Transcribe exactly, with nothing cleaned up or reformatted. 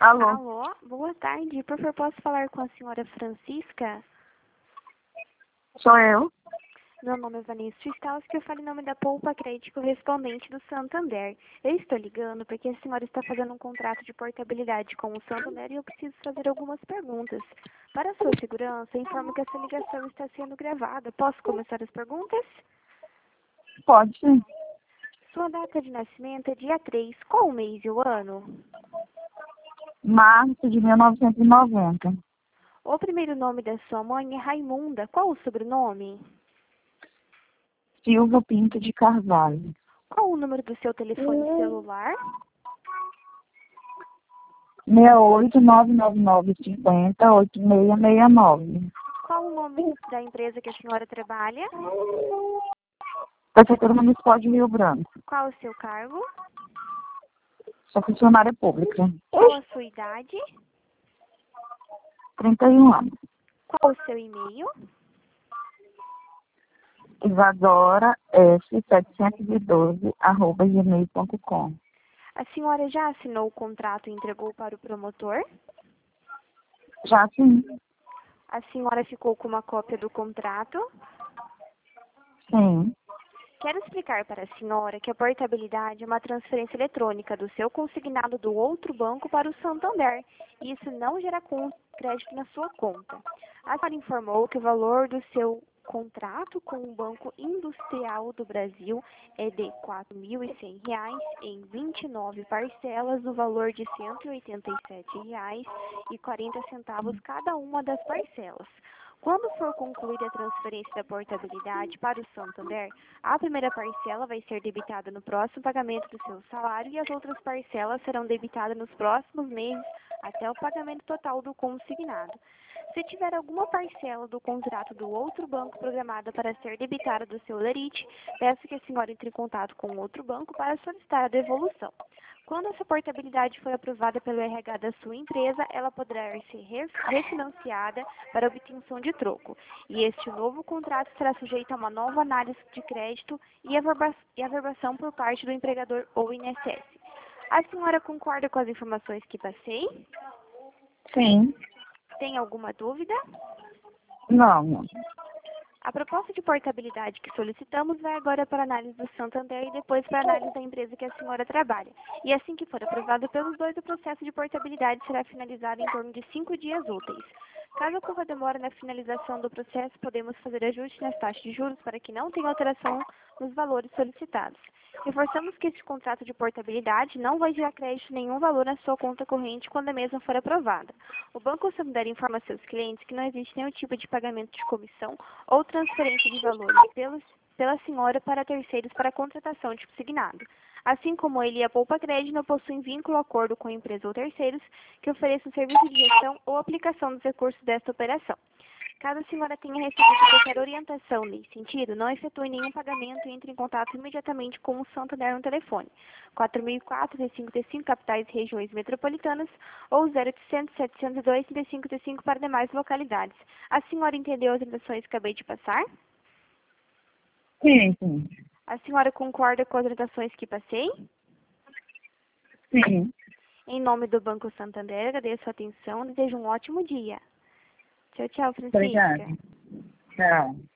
Alô? Alô, boa tarde. Por favor, posso falar com a senhora Francisca? Sou eu? Meu nome é Vanessa Staus, que eu falo em nome da Poupa Crédito correspondente do Santander. Eu estou ligando porque a senhora está fazendo um contrato de portabilidade com o Santander e eu preciso fazer algumas perguntas. Para a sua segurança, informo que essa ligação está sendo gravada. Posso começar as perguntas? Pode sim. Sua data de nascimento é dia três. Qual o mês e o ano? Março de mil novecentos e noventa. O primeiro nome da sua mãe é Raimunda. Qual o sobrenome? Silva Pinto de Carvalho. Qual o número do seu telefone celular? seis oito nove nove nove cinco zero oito seis seis nove. Qual o nome da empresa que a senhora trabalha? Prefeitura Municipal de Rio Branco. Qual o seu cargo? Sou funcionária pública. Qual a sua idade? trinta e um anos. Qual o seu e-mail? Isadora S setecentos e doze arroba gmail ponto com. A senhora já assinou o contrato e entregou para o promotor? Já sim. A senhora ficou com uma cópia do contrato? Sim. Quero explicar para a senhora que a portabilidade é uma transferência eletrônica do seu consignado do outro banco para o Santander. E isso não gera crédito na sua conta. A senhora informou que o valor do seu contrato com o Banco Industrial do Brasil é de quatro mil e cem reais em vinte e nove parcelas no valor de cento e oitenta e sete reais e quarenta centavos cada uma das parcelas. Quando for concluída a transferência da portabilidade para o Santander, a primeira parcela vai ser debitada no próximo pagamento do seu salário e as outras parcelas serão debitadas nos próximos meses até o pagamento total do consignado. Se tiver alguma parcela do contrato do outro banco programada para ser debitada do seu lerite, peço que a senhora entre em contato com o outro banco para solicitar a devolução. Quando essa portabilidade for aprovada pelo R H da sua empresa, ela poderá ser refinanciada para obtenção de troco. E este novo contrato será sujeito a uma nova análise de crédito e averbação por parte do empregador ou I N S S. A senhora concorda com as informações que passei? Sim. Tem alguma dúvida? Não, não. A proposta de portabilidade que solicitamos vai agora para a análise do Santander e depois para a análise da empresa que a senhora trabalha. E assim que for aprovado pelos dois, o processo de portabilidade será finalizado em torno de cinco dias úteis. Caso ocorra demora na finalização do processo, podemos fazer ajuste nas taxas de juros para que não tenha alteração nos valores solicitados. Reforçamos que este contrato de portabilidade não vai gerar crédito nenhum valor na sua conta corrente quando a mesma for aprovada. O Banco Santander informa a seus clientes que não existe nenhum tipo de pagamento de comissão ou transferência de valores pelos, pela senhora para terceiros para contratação de consignado. Assim como ele e a Poupa Crédito não possuem vínculo ou acordo com a empresa ou terceiros que ofereçam serviço de gestão ou aplicação dos recursos desta operação. Caso a senhora tenha recebido qualquer orientação nesse sentido, não efetue nenhum pagamento e entre em contato imediatamente com o Santander no telefone quatro mil e quatro, T cinco T cinco, capitais e regiões metropolitanas, ou zero oitocentos, setecentos e dois, trinta e cinco T cinco para demais localidades. A senhora entendeu as orientações que acabei de passar? Sim, sim. A senhora concorda com as orientações que passei? Sim. Em nome do Banco Santander, agradeço a atenção e desejo um ótimo dia. Tchau, tchau, Francisca. Obrigada. Tchau.